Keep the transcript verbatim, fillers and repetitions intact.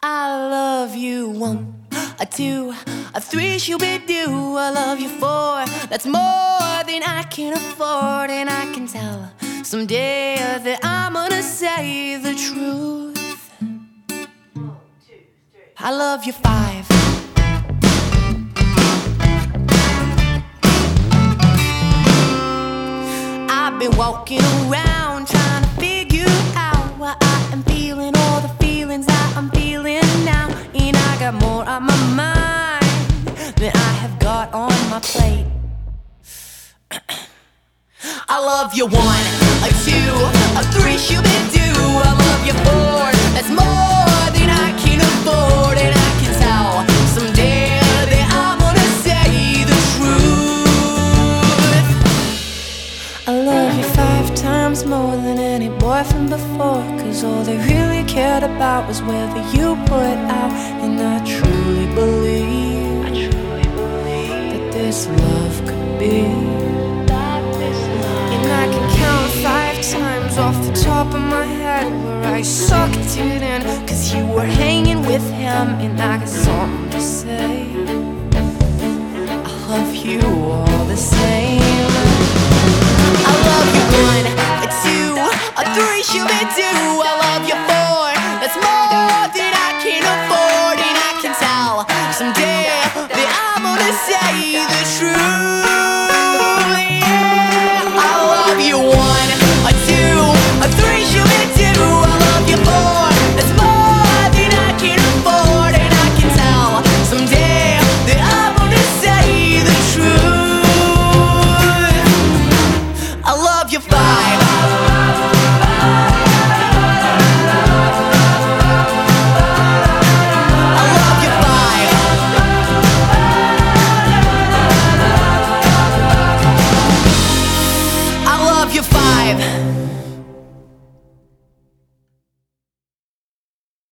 I love you one, a two, a three, shoo-be-doo. I love you four, that's more than I can afford. And I can tell someday that I'm gonna say the truth. I love you five. I've been walking around trying to figure out why I am feeling all the feelings that I'm feeling now. And I got more on my mind than I have got on my plate. I love you one, a two, a three, shoo-be-doo. I love you four, that's more than I can afford. And I can tell someday that I'm gonna say the truth. I love you five times more than any boyfriend before, 'cause all they really cared about was whether you put out. And I truly believe, I truly believe that this love could be. And I can count five times off the top of my head where I sucked it in, 'cause you were hanging with him. And I got something to say, I love you all the same. I love you one, a two, a three, shoo-be-doo. I love you four.